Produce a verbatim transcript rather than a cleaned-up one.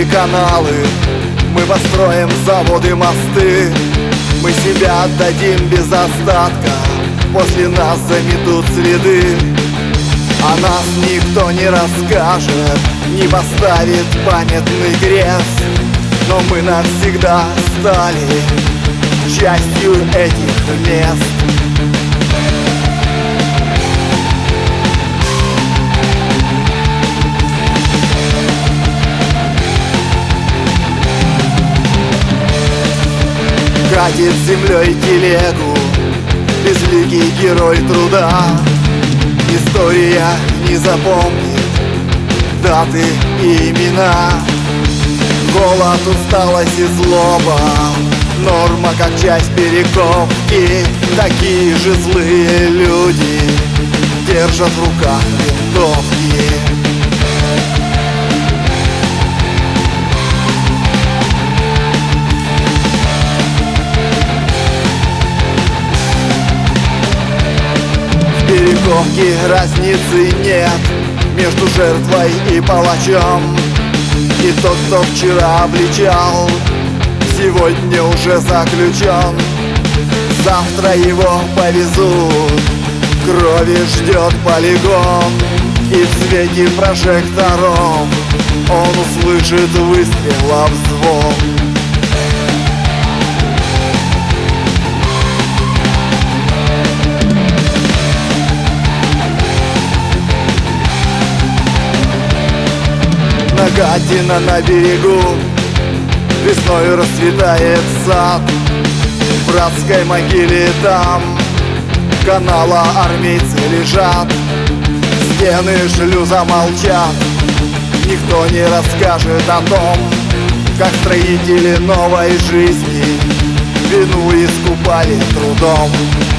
каналы, мы построим заводы, мосты. Мы себя отдадим без остатка, после нас заметут следы. О нас никто не расскажет, не поставит памятный крест, но мы навсегда стали частью этих мест. Катит землей телегу безликий герой труда. История не запомнит даты и имена. Голод, усталость и злоба, норма как часть перековки. Такие же злые люди держат в руках винтовки. В перековке разницы нет между жертвой и палачом. И тот, кто вчера обличал, сегодня уже заключен. Завтра его повезут, крови ждет полигон. И в свете прожекторов он услышит выстрелов звон. Нагатина на берегу, весной расцветает сад. В братской могиле там канала армейцы лежат. Стены шлюза молчат, никто не расскажет о том, как строители новой жизни вину искупали трудом.